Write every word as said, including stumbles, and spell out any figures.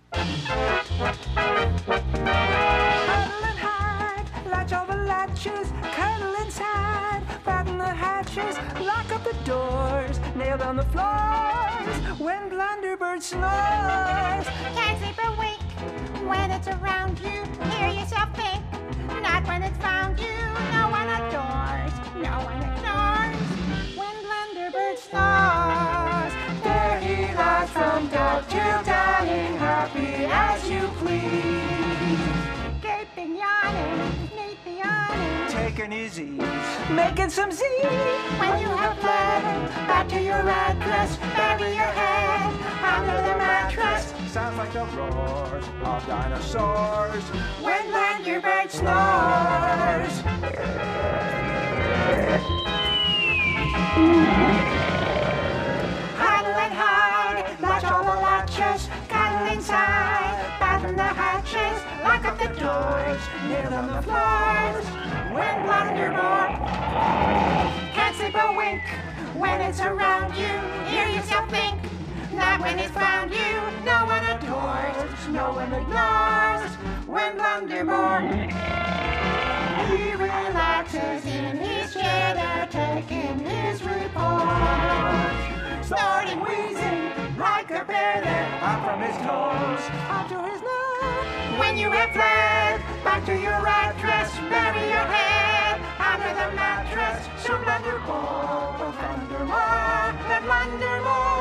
Huddle and hide, latch all the latches, cuddle inside, fasten the hatches, lock up the doors, nail down the floors when Blunderbird snores. Can't sleep a wink when it's around you. Hear yourself think, not when it's found you. No one adores, no one ignores when Blunderbird snores. There he lies from death till dying, happy as you please. Gaping, yawning, neath the awning, Taking his ease, making some Z. when you have fled back to your address, bury your head under the mattress. Sounds like the roars of dinosaurs When Blunderbird snores. Huddle and hide, latch all the latches, cuddle inside, fasten the hatches, lock up the doors, nail down the floors. When Blunderbird can't sleep a wink when it's around you, hear yourself think, not when it's found you. No one adores, no one ignores when Blunderbird he relaxes in his chair, they're taking his report. Snorting, wheezing like a bear there, up from his toes. up to his nose. When you have fled back to your address, bury your head under the mattress. So Blunderbird will thunder more, and Blunderbird